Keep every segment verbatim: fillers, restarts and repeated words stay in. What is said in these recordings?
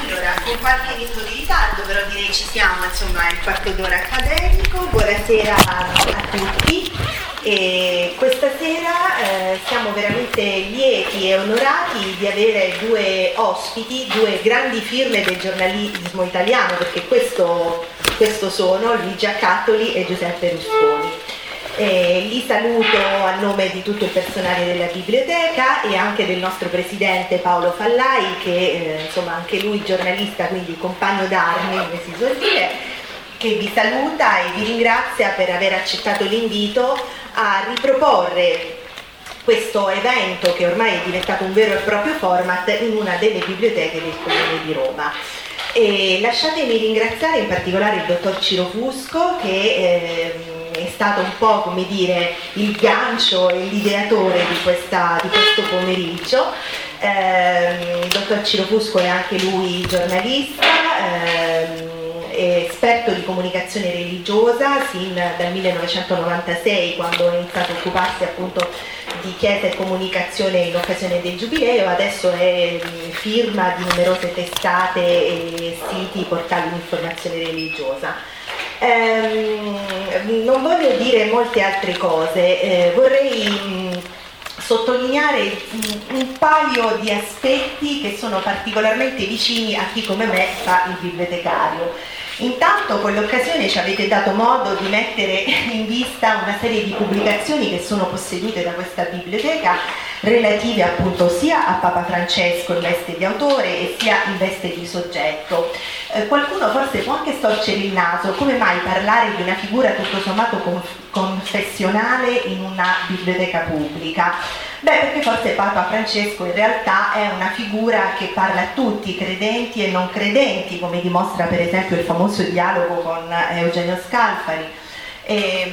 Allora, con qualche minuto di ritardo, però direi ci siamo, insomma, è il quarto d'ora accademico. Buonasera a tutti. E questa sera eh, siamo veramente lieti e onorati di avere due ospiti, due grandi firme del giornalismo italiano, perché questo, questo sono Luigi Accattoli e Giuseppe Rusconi. Eh, li saluto a nome di tutto il personale della biblioteca e anche del nostro presidente Paolo Fallai, che eh, insomma anche lui giornalista, quindi compagno d'armi, come si suol dire, che vi saluta e vi ringrazia per aver accettato l'invito a riproporre questo evento, che ormai è diventato un vero e proprio format, in una delle biblioteche del Comune di Roma. E lasciatemi ringraziare in particolare il dottor Ciro Fusco, che eh, è stato un po', come dire, il gancio e l'ideatore di, questa, di questo pomeriggio. Eh, il dottor Ciro Fusco è anche lui giornalista, eh, è esperto di comunicazione religiosa sin dal millenovecentonovantasei, quando ha iniziato a occuparsi appunto di chiesa e comunicazione in occasione del Giubileo. Adesso è firma di numerose testate e siti, portali di informazione religiosa. Ehm, non voglio dire molte altre cose, eh, vorrei mh, sottolineare mh, un paio di aspetti che sono particolarmente vicini a chi come me fa il bibliotecario. Intanto con l'occasione ci avete dato modo di mettere in vista una serie di pubblicazioni che sono possedute da questa biblioteca, relative appunto sia a Papa Francesco in veste di autore e sia in veste di soggetto. Eh, qualcuno forse può anche storcere il naso: come mai parlare di una figura tutto sommato conf- confessionale in una biblioteca pubblica? Beh, perché forse Papa Francesco in realtà è una figura che parla a tutti, credenti e non credenti, come dimostra per esempio il famoso dialogo con Eugenio Scalfari. E,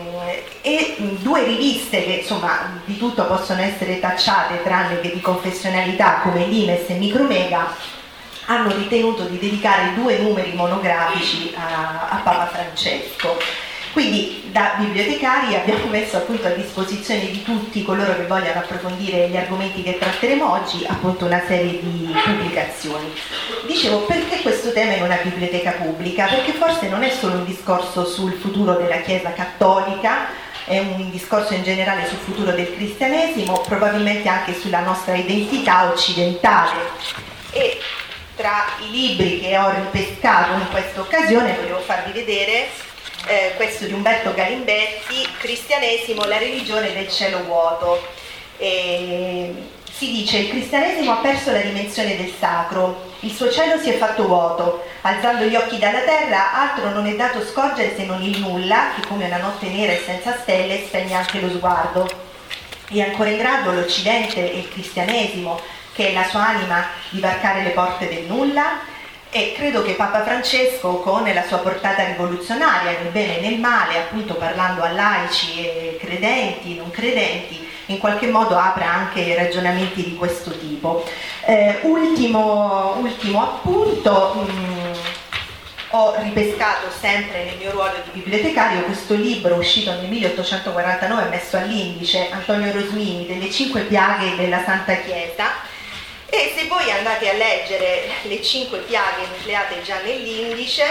e due riviste che insomma di tutto possono essere tacciate tranne che di confessionalità, come l'Imes e Micromega, hanno ritenuto di dedicare due numeri monografici a, a Papa Francesco. Quindi da bibliotecari abbiamo messo appunto a disposizione di tutti coloro che vogliono approfondire gli argomenti che tratteremo oggi appunto una serie di pubblicazioni. Dicevo, perché questo tema in una biblioteca pubblica? Perché forse non è solo un discorso sul futuro della Chiesa cattolica, è un discorso in generale sul futuro del cristianesimo, probabilmente anche sulla nostra identità occidentale. E tra i libri che ho ripescato in questa occasione volevo farvi vedere Eh, questo di Umberto Galimberti, Cristianesimo, la religione del cielo vuoto. E si dice: il cristianesimo ha perso la dimensione del sacro, il suo cielo si è fatto vuoto, alzando gli occhi dalla terra altro non è dato scorgere se non il nulla, che come una notte nera e senza stelle spegne anche lo sguardo. È ancora in grado l'Occidente e il cristianesimo, che è la sua anima, di varcare le porte del nulla? E credo che Papa Francesco, con la sua portata rivoluzionaria nel bene e nel male, appunto parlando a laici e credenti, non credenti, in qualche modo apra anche ragionamenti di questo tipo. Eh, ultimo, ultimo appunto, mh, ho ripescato sempre nel mio ruolo di bibliotecario questo libro uscito nel milleottocentoquarantanove, messo all'indice, Antonio Rosmini, delle cinque piaghe della Santa Chiesa. E se voi andate a leggere le cinque piaghe nucleate già nell'indice,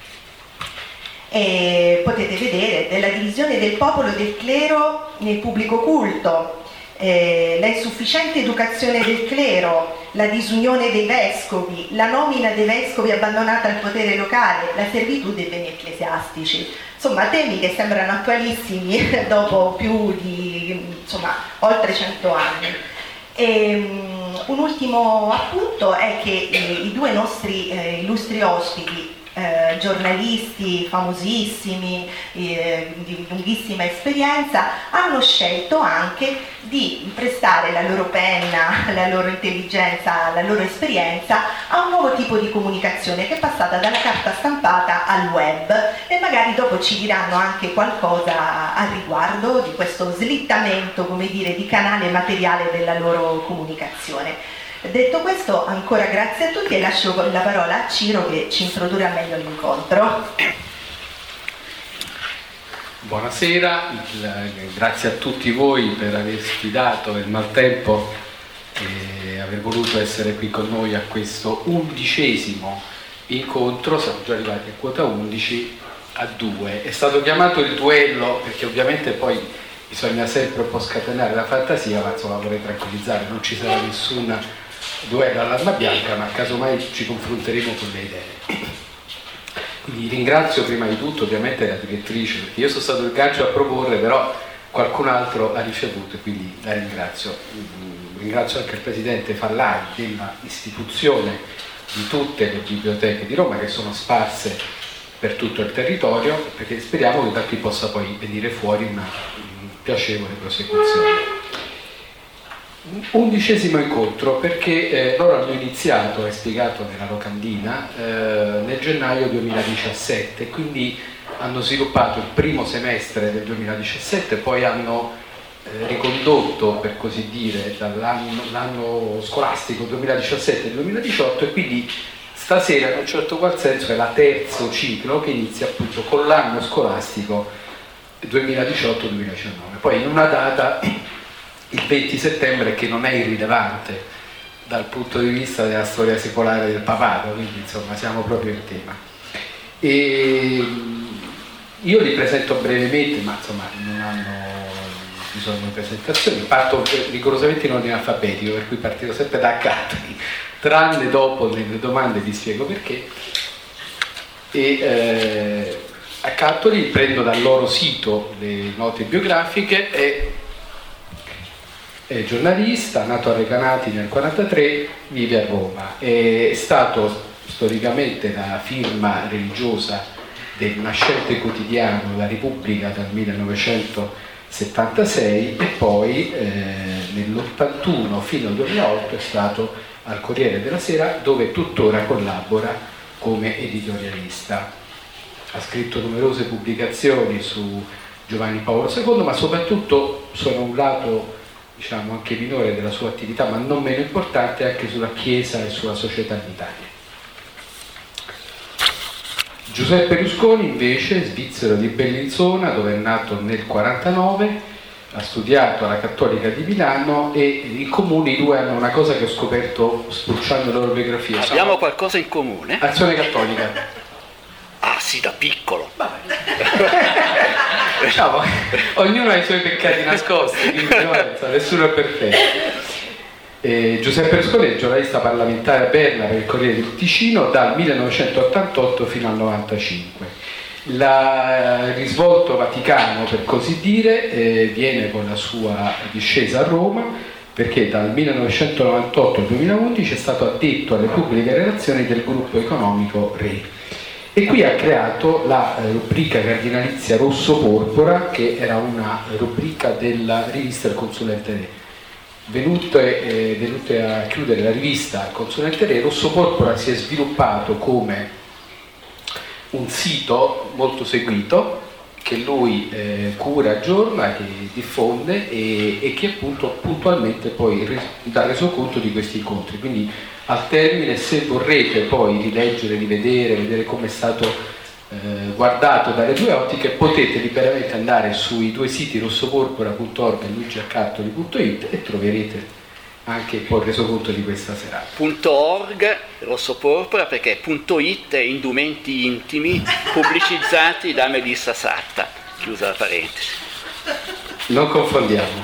eh, potete vedere della divisione del popolo e del clero nel pubblico culto, eh, la insufficiente educazione del clero, la disunione dei vescovi, la nomina dei vescovi abbandonata al potere locale, la servitù dei beni ecclesiastici. Insomma, temi che sembrano attualissimi dopo più di, insomma, oltre cento anni. E, um, un ultimo appunto è che eh, i due nostri eh, illustri ospiti, eh, giornalisti famosissimi, eh, di lunghissima esperienza, hanno scelto anche di prestare la loro penna, la loro intelligenza, la loro esperienza a un nuovo tipo di comunicazione che è passata dalla carta stampata al web, e magari dopo ci diranno anche qualcosa al riguardo di questo slittamento, come dire, di canale materiale della loro comunicazione. Detto questo, ancora grazie a tutti e lascio la parola a Ciro che ci introdurrà meglio l'incontro. Buonasera, grazie a tutti voi per aver sfidato il maltempo e aver voluto essere qui con noi a questo undicesimo incontro. Siamo già arrivati a quota undici a due. È stato chiamato il duello perché ovviamente poi bisogna sempre un po' scatenare la fantasia, ma insomma vorrei tranquillizzare, non ci sarà nessun duello all'arma bianca, ma casomai ci confronteremo con le idee. Quindi ringrazio prima di tutto ovviamente la direttrice, perché io sono stato il gancio a proporre, però qualcun altro ha ricevuto e quindi la ringrazio. Ringrazio anche il presidente Fallai dell'istituzione di tutte le biblioteche di Roma che sono sparse per tutto il territorio, perché speriamo che da qui possa poi venire fuori una, una piacevole prosecuzione. Undicesimo incontro perché eh, loro hanno iniziato, è spiegato nella locandina, eh, nel gennaio duemiladiciassette, quindi hanno sviluppato il primo semestre del duemiladiciassette, poi hanno eh, ricondotto, per così dire, dall'anno l'anno scolastico duemiladiciassette duemiladiciotto, e quindi stasera in un certo qual senso è la terzo ciclo che inizia appunto con l'anno scolastico duemiladiciotto duemiladiciannove. Poi in una data, il venti settembre, che non è irrilevante dal punto di vista della storia secolare del papato, quindi insomma siamo proprio in tema. E io li presento brevemente, ma insomma non hanno bisogno di presentazioni, parto rigorosamente in ordine alfabetico, per cui partirò sempre da Accatoli, tranne dopo nelle domande vi spiego perché. E eh, Accatoli prendo dal loro sito le note biografiche. È, è giornalista, nato a Recanati nel millenovecentoquarantatré, vive a Roma, è stato storicamente la firma religiosa del nascente quotidiano La Repubblica dal millenovecentosettantasei, e poi eh, nell'ottantuno fino al duemilaotto è stato al Corriere della Sera, dove tuttora collabora come editorialista. Ha scritto numerose pubblicazioni su Giovanni Paolo secondo, ma soprattutto sono un lato diciamo anche minore della sua attività, ma non meno importante, anche sulla Chiesa e sulla società in Italia. Giuseppe Rusconi invece, svizzero di Bellinzona, dove è nato nel quarantanove, ha studiato alla Cattolica di Milano, e in comune i due hanno una cosa che ho scoperto spulciando le loro biografie. Abbiamo Sono... qualcosa in comune? Azione Cattolica. Ah sì, da piccolo. Diciamo, ognuno ha i suoi peccati nascosti, quindi nessuno è perfetto. Eh, Giuseppe Rusconi è giornalista parlamentare a Berna per il Corriere del Ticino dal millenovecentottantotto fino al novantacinque. Il risvolto vaticano, per così dire, eh, viene con la sua discesa a Roma, perché dal millenovecentonovantotto al duemilaundici è stato addetto alle pubbliche relazioni del gruppo economico Re. E qui ha creato la rubrica cardinalizia Rosso Porpora, che era una rubrica della rivista Il Consulente Re. Venute, eh, venute a chiudere la rivista Il Consulente Re, Rosso Porpora si è sviluppato come un sito molto seguito che lui eh, cura, aggiorna, che diffonde e, e che appunto puntualmente poi dà resoconto di questi incontri. Quindi al termine, se vorrete poi rileggere, rivedere, vedere come è stato eh, guardato dalle due ottiche, potete liberamente andare sui due siti rossoporpora punto org e luigiaccattoli punto it e troverete anche poi il resoconto di questa serata. .org, rossoporpora, perché .it è indumenti intimi pubblicizzati da Melissa Satta, chiusa la parentesi. Non confondiamo.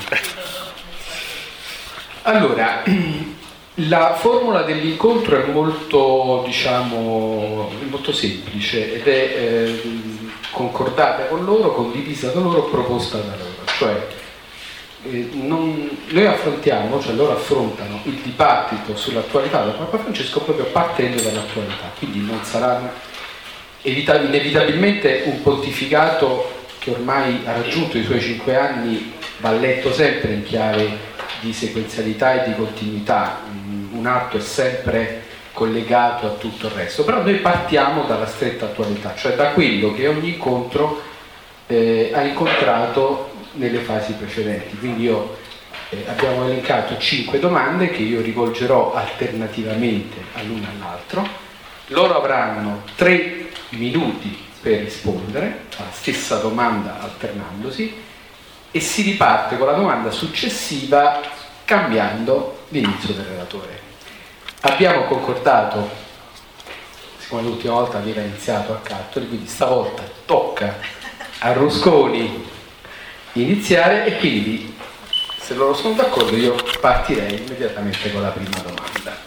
Allora, la formula dell'incontro è molto, diciamo, molto semplice ed è eh, concordata con loro, condivisa da loro, proposta da loro. Cioè, eh, non, noi affrontiamo, cioè loro affrontano il dibattito sull'attualità del Papa Francesco proprio partendo dall'attualità, quindi non sarà evita- inevitabilmente un pontificato che ormai ha raggiunto i suoi cinque anni, va letto sempre in chiave di sequenzialità e di continuità. Un atto è sempre collegato a tutto il resto, però noi partiamo dalla stretta attualità, cioè da quello che ogni incontro eh, ha incontrato nelle fasi precedenti. Quindi io eh, abbiamo elencato cinque domande che io rivolgerò alternativamente all'uno e all'altro. Loro avranno tre minuti per rispondere alla stessa domanda alternandosi, e si riparte con la domanda successiva cambiando l'inizio del relatore. Abbiamo concordato, siccome l'ultima volta aveva iniziato a Cattoli, quindi stavolta tocca a Rusconi iniziare, e quindi, se loro sono d'accordo, io partirei immediatamente con la prima domanda.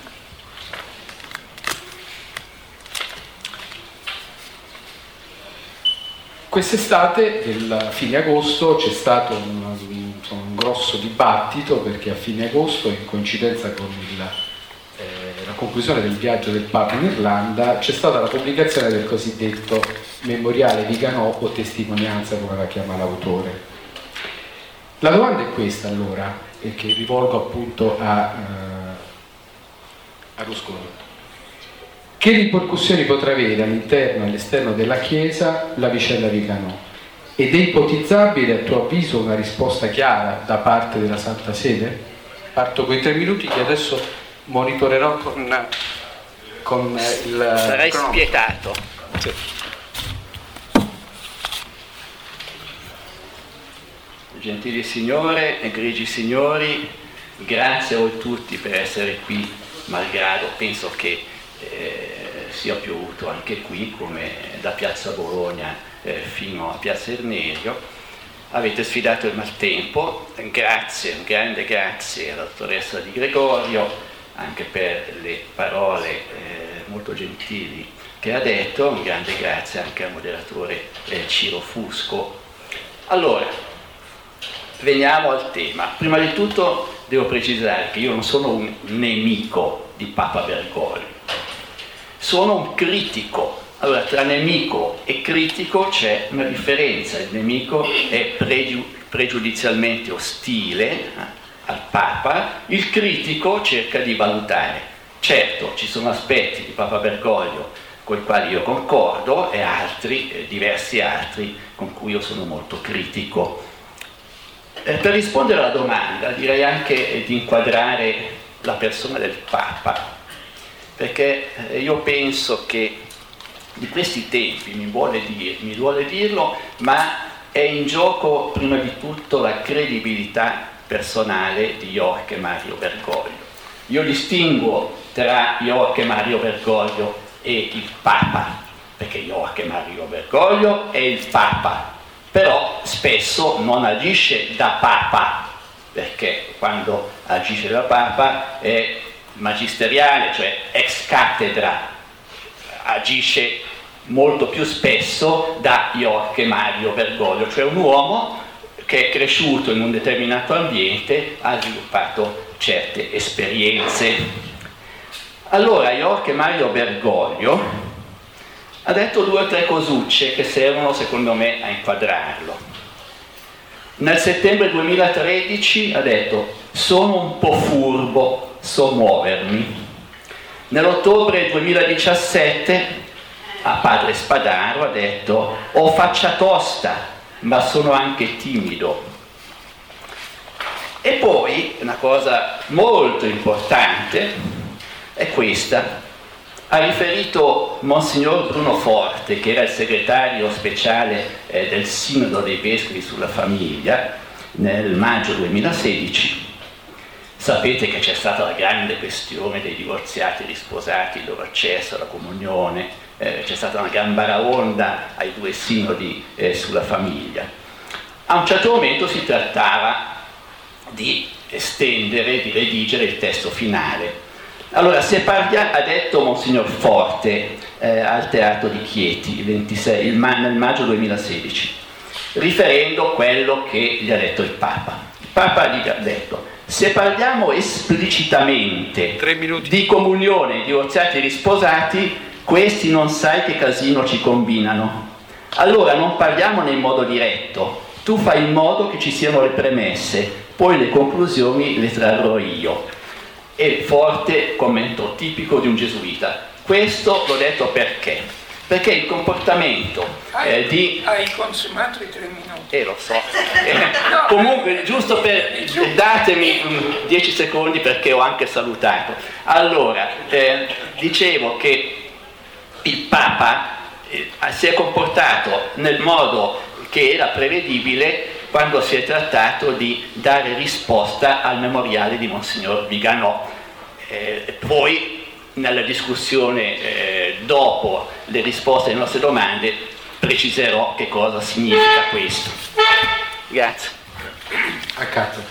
Quest'estate, a fine agosto, c'è stato un, un, un grosso dibattito, perché a fine agosto, in coincidenza con il, eh, la conclusione del viaggio del Papa in Irlanda, c'è stata la pubblicazione del cosiddetto Memoriale Viganò, o testimonianza, come la chiama l'autore. La domanda è questa, allora, e che rivolgo appunto a, uh, a Rusconi. Che ripercussioni potrà avere all'interno e all'esterno della Chiesa la vicenda Viganò? Ed è ipotizzabile, a tuo avviso, una risposta chiara da parte della Santa Sede? Parto con i tre minuti che adesso monitorerò con, con il... Sarai spietato. Sì. Gentili signore, egregi signori, grazie a voi tutti per essere qui, malgrado penso che eh, sia piovuto anche qui, come da Piazza Bologna eh, fino a Piazza Irnerio. Avete sfidato il maltempo. Grazie, un grande grazie alla dottoressa Di Gregorio anche per le parole eh, molto gentili che ha detto. Un grande grazie anche al moderatore eh, Ciro Fusco. Allora, veniamo al tema. Prima di tutto devo precisare che io non sono un nemico di Papa Bergoglio, sono un critico. Allora, tra nemico e critico c'è una differenza. Il nemico è pregiu- pregiudizialmente ostile eh, al Papa, il critico cerca di valutare. Certo, ci sono aspetti di Papa Bergoglio con i quali io concordo e altri, eh, diversi altri, con cui io sono molto critico. Eh, per rispondere alla domanda direi anche eh, di inquadrare la persona del Papa, perché eh, io penso che di questi tempi, mi vuole, dir, mi vuole dirlo, ma è in gioco prima di tutto la credibilità personale di Jorge Mario Bergoglio. Io distinguo tra Jorge Mario Bergoglio e il Papa, perché Jorge Mario Bergoglio è il Papa, però spesso non agisce da Papa, perché quando agisce da Papa è magisteriale, cioè ex cattedra, agisce molto più spesso da Jorge Mario Bergoglio, cioè un uomo che è cresciuto in un determinato ambiente, ha sviluppato certe esperienze. Allora Jorge Mario Bergoglio ha detto due o tre cosucce che servono secondo me a inquadrarlo. Nel settembre duemilatredici ha detto: sono un po' furbo, so muovermi. Nell'ottobre duemiladiciassette a Padre Spadaro ha detto: ho faccia tosta, ma sono anche timido. E poi una cosa molto importante è questa. Ha riferito Monsignor Bruno Forte, che era il segretario speciale eh, del Sinodo dei Vescovi sulla famiglia, nel maggio duemilasedici. Sapete che c'è stata la grande questione dei divorziati e risposati, il loro accesso alla comunione, eh, c'è stata una gran baraonda ai due sinodi eh, sulla famiglia. A un certo momento si trattava di estendere, di redigere il testo finale. Allora, se parliamo, ha detto Monsignor Forte eh, al Teatro di Chieti il ventisei, il ma- nel maggio duemilasedici, riferendo quello che gli ha detto il Papa. Il Papa gli ha detto: se parliamo esplicitamente di comunione, divorziati e risposati, questi non sai che casino ci combinano. Allora non parliamone in modo diretto, tu fai in modo che ci siano le premesse, poi le conclusioni le trarrò io. E Forte commento tipico di un gesuita. Questo l'ho detto perché? Perché il comportamento hai, eh, di... Hai consumato i tre minuti. Eh, lo so. Eh, no, comunque, giusto per... datemi um, dieci secondi perché ho anche salutato. Allora, eh, dicevo che il Papa eh, si è comportato nel modo che era prevedibile quando si è trattato di dare risposta al memoriale di Monsignor Viganò. Eh, poi nella discussione eh, dopo le risposte alle nostre domande preciserò che cosa significa questo. Grazie. Accanto.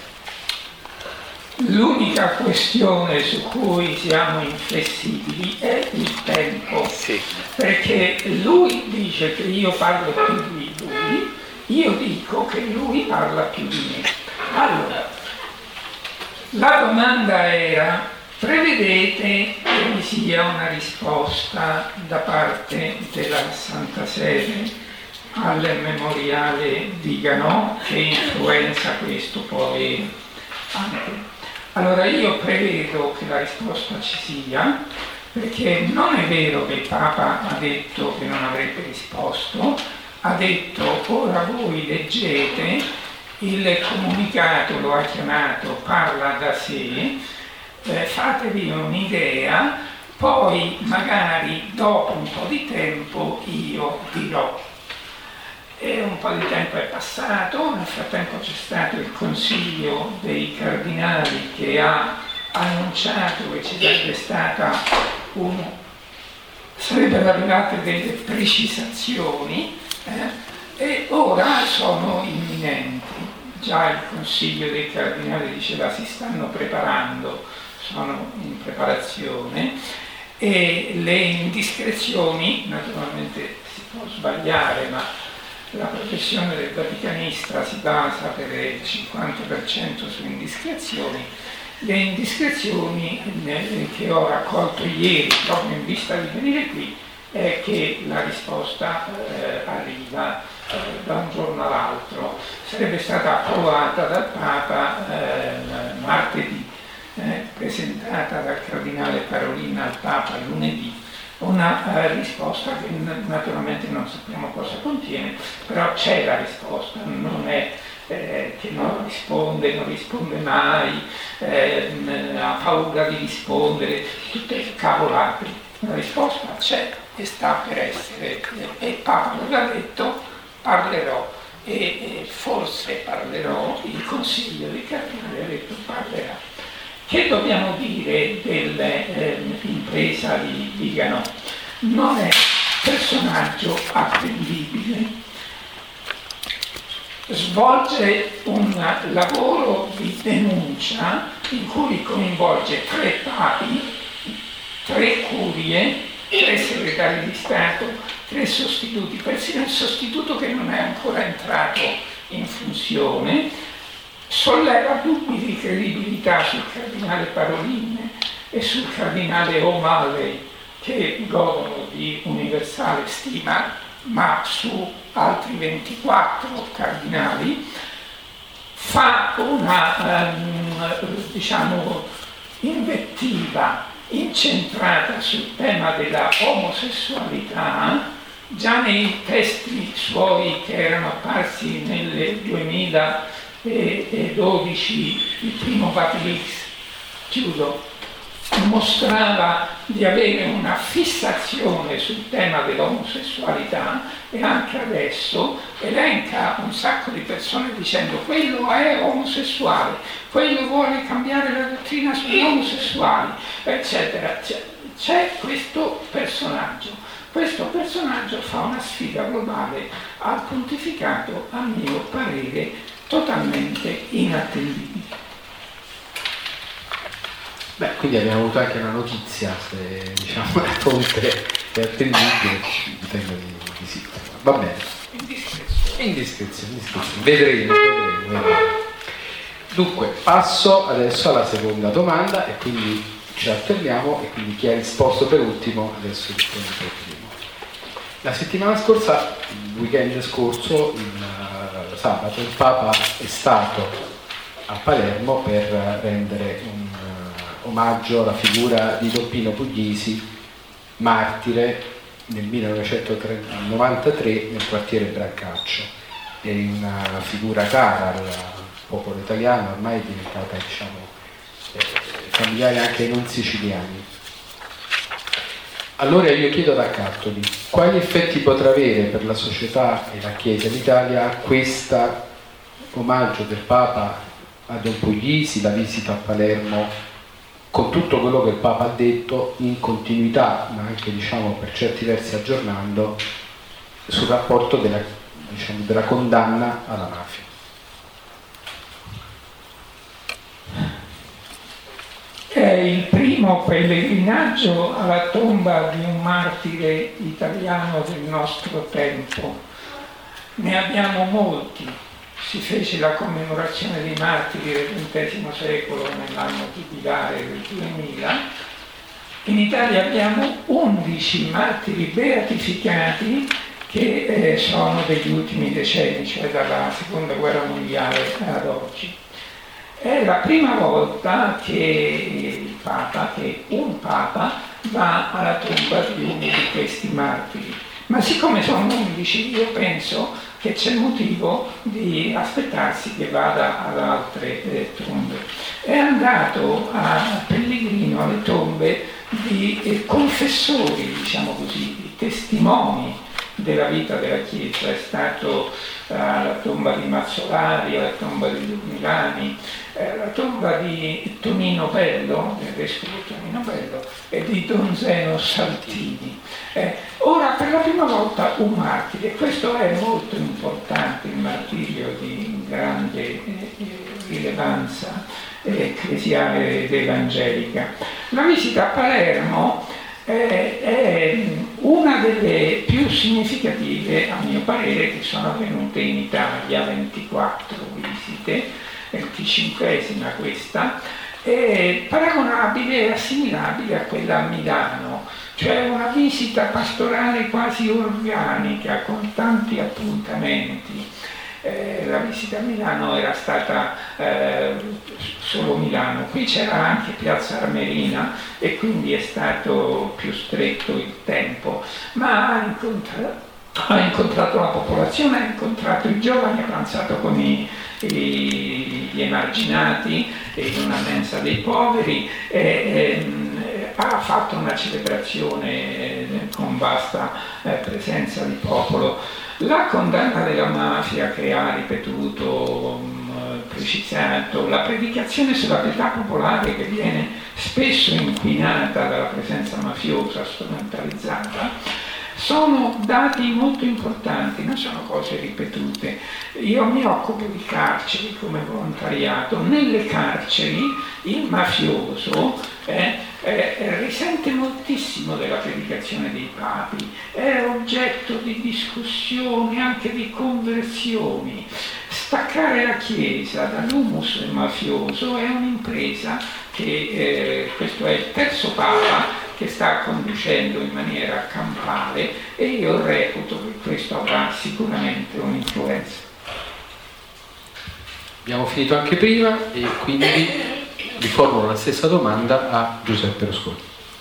L'unica questione su cui siamo inflessibili è il tempo, Sì. perché lui dice che io parlo più di lui, io dico che lui parla più di me. Allora, la domanda era: prevedete che vi sia una risposta da parte della Santa Sede al memoriale Viganò? Che influenza questo può avere anche? Allora io prevedo che la risposta ci sia, perché non è vero che il Papa ha detto che non avrebbe risposto, ha detto: ora voi leggete, il comunicato lo ha chiamato parla da sé, eh, fatevi un'idea, poi magari dopo un po' di tempo io dirò. E un po' di tempo è passato, nel frattempo c'è stato il Consiglio dei Cardinali che ha annunciato che ci sarebbe stata un, sarebbero arrivate delle precisazioni eh, e ora sono imminenti. Già il Consiglio dei Cardinali diceva si stanno preparando, sono in preparazione, e le indiscrezioni, naturalmente si può sbagliare, ma la professione del vaticanista si basa per il cinquanta per cento su indiscrezioni. Le indiscrezioni che ho raccolto ieri, proprio in vista di venire qui, è che la risposta eh, arriva eh, da un giorno all'altro. Sarebbe stata approvata dal Papa eh, martedì, eh, presentata dal Cardinale Parolin al Papa lunedì, una uh, risposta che n- naturalmente non sappiamo cosa contiene, però c'è la risposta, non è eh, che non risponde, non risponde mai, eh, n- ha paura di rispondere, tutte cavolate. La risposta c'è e sta per essere, e il Papa lo ha detto: parlerò, e, e forse parlerò, il Consiglio dei Cardinali ha detto parlerà. Che dobbiamo dire dell'impresa eh, di Viganò? Non è personaggio attendibile, svolge un lavoro di denuncia in cui coinvolge tre papi, tre curie, tre segretari di Stato, tre sostituti, persino il sostituto che non è ancora entrato in funzione. Solleva dubbi di credibilità sul cardinale Parolin e sul cardinale O'Malley, che godono di universale stima, ma su altri ventiquattro cardinali fa una um, diciamo invettiva incentrata sul tema della omosessualità. Già nei testi suoi che erano apparsi nel duemiladodici, il primo Vatilix, chiudo, mostrava di avere una fissazione sul tema dell'omosessualità, e anche adesso elenca un sacco di persone dicendo quello è omosessuale, quello vuole cambiare la dottrina sugli omosessuali, eccetera. C'è, c'è questo personaggio. Questo personaggio fa una sfida globale al pontificato, a mio parere, totalmente inattendibile. Beh, quindi abbiamo avuto anche una notizia, se diciamo la fonte è attendibile, ritengo di, di sì. Va bene. Indiscrezione. Indiscrezione, indiscrezione. Vedremo, vedremo, vedremo. Dunque, passo adesso alla seconda domanda e quindi ci attendiamo, e quindi chi ha risposto per ultimo adesso risponde per primo. La settimana scorsa, il weekend scorso, il uh, sabato, il Papa è stato a Palermo per rendere un uh, omaggio alla figura di Don Pino Puglisi, martire nel millenovecentonovantatré nel quartiere Brancaccio. È una figura cara al popolo italiano, ormai è diventata, diciamo, eh, familiare anche ai non siciliani. Allora io chiedo ad Accattoli, quali effetti potrà avere per la società e la Chiesa in Italia questa omaggio del Papa a Don Puglisi, la visita a Palermo, con tutto quello che il Papa ha detto, in continuità, ma anche diciamo per certi versi aggiornando, sul rapporto della, diciamo, della condanna alla mafia. È il primo pellegrinaggio alla tomba di un martire italiano del nostro tempo. Ne abbiamo molti. Si fece la commemorazione dei martiri del ventesimo secolo nell'anno giubilare del duemila. In Italia abbiamo undici martiri beatificati che eh, sono degli ultimi decenni, cioè dalla seconda guerra mondiale ad oggi. È la prima volta che il Papa, che un Papa va alla tomba di uno di questi martiri. Ma siccome sono undici, io penso che c'è motivo di aspettarsi che vada ad altre eh, tombe. È andato a pellegrino alle tombe di eh, confessori, diciamo così, di testimoni della vita della Chiesa. È stato alla tomba di Mazzolari, alla tomba di Milani, alla tomba di Tonino Bello, del vescovo Tonino Bello, e di Don Zeno Saltini. Eh, ora per la prima volta un martire, e questo è molto importante, il martirio di grande eh, rilevanza ecclesiale ed evangelica. La visita a Palermo eh, è una delle più significative, a mio parere, che sono avvenute in Italia, ventiquattro visite, venticinquesima questa, è paragonabile e assimilabile a quella a Milano, cioè una visita pastorale quasi organica, con tanti appuntamenti. Eh, la visita a Milano era stata eh, solo Milano, qui c'era anche Piazza Armerina e quindi è stato più stretto il tempo, ma ha incontrato, ha incontrato la popolazione, ha incontrato i giovani, ha pranzato con i, i, gli emarginati in una mensa dei poveri, e, e, ha fatto una celebrazione con vasta eh, presenza di popolo. La condanna della mafia che ha ripetuto, um, precisato, la predicazione sulla pietà popolare che viene spesso inquinata dalla presenza mafiosa, strumentalizzata, sono dati molto importanti, non sono cose ripetute. Io mi occupo di carceri come volontariato. Nelle carceri il mafioso eh, eh, risente moltissimo della predicazione dei papi, è oggetto di discussioni, anche di conversioni. Staccare la Chiesa dall'humus mafioso è un'impresa che, eh, questo è il terzo Papa che sta conducendo in maniera campale, e io reputo che questo avrà sicuramente un'influenza. Abbiamo finito anche prima e quindi riformulo la stessa domanda a Giuseppe Rosconi.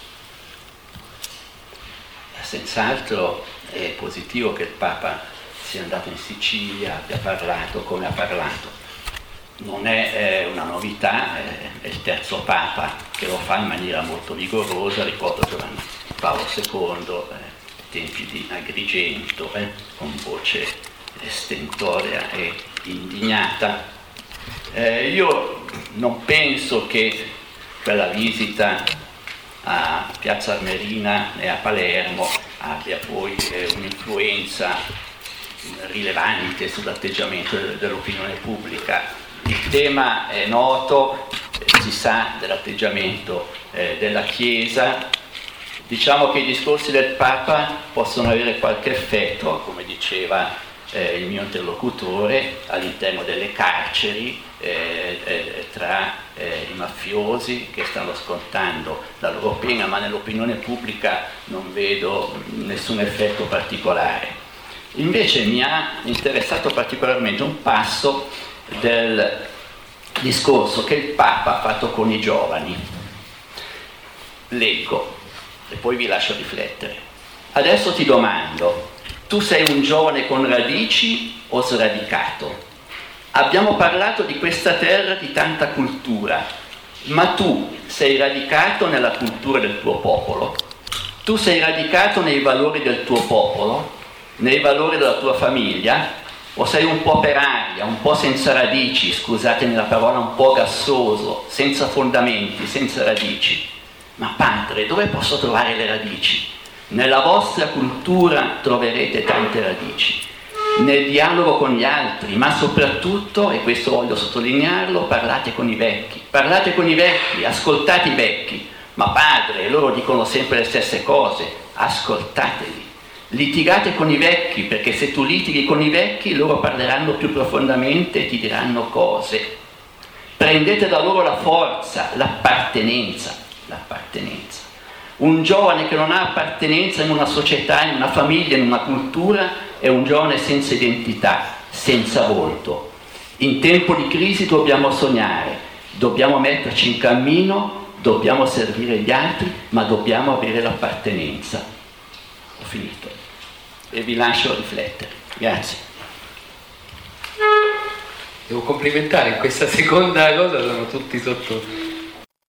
Senz'altro è positivo che il Papa sia andato in Sicilia, abbia parlato come ha parlato. Non è eh, una novità, eh, è il terzo Papa che lo fa in maniera molto vigorosa. Ricordo Giovanni Paolo secondo, eh, tempi di Agrigento, eh, con voce stentorea e indignata. Eh, io non penso che quella visita a Piazza Armerina e a Palermo abbia poi eh, un'influenza rilevante sull'atteggiamento dell'opinione pubblica. Il tema è noto, eh, si sa dell'atteggiamento eh, della Chiesa. Diciamo che i discorsi del Papa possono avere qualche effetto, come diceva eh, il mio interlocutore, all'interno delle carceri, eh, eh, tra eh, i mafiosi che stanno scontando la loro pena, ma nell'opinione pubblica non vedo nessun effetto particolare. Invece mi ha interessato particolarmente un passo del discorso che il Papa ha fatto con i giovani. Leggo e poi vi lascio riflettere. Adesso ti domando, tu sei un giovane con radici o sradicato? Abbiamo parlato di questa terra di tanta cultura, ma tu sei radicato nella cultura del tuo popolo? Tu sei radicato nei valori del tuo popolo? Nei valori della tua famiglia? o sei un po' per aria, un po' senza radici, scusatemi la parola, un po' gassoso, senza fondamenti, senza radici. Ma padre, dove posso trovare le radici? Nella vostra cultura troverete tante radici, nel dialogo con gli altri, ma soprattutto, e questo voglio sottolinearlo, parlate con i vecchi, parlate con i vecchi, ascoltate i vecchi. Ma padre, loro dicono sempre le stesse cose, ascoltateli. Litigate con i vecchi, perché se tu litighi con i vecchi loro parleranno più profondamente e ti diranno cose. Prendete da loro la forza, l'appartenenza, l'appartenenza. Un giovane che non ha appartenenza in una società, in una famiglia, in una cultura, è un giovane senza identità, senza volto. In tempo di crisi dobbiamo sognare, dobbiamo metterci in cammino, dobbiamo servire gli altri, ma dobbiamo avere l'appartenenza. Ho finito e vi lascio riflettere. Grazie. Devo complimentare, in questa seconda cosa sono tutti sotto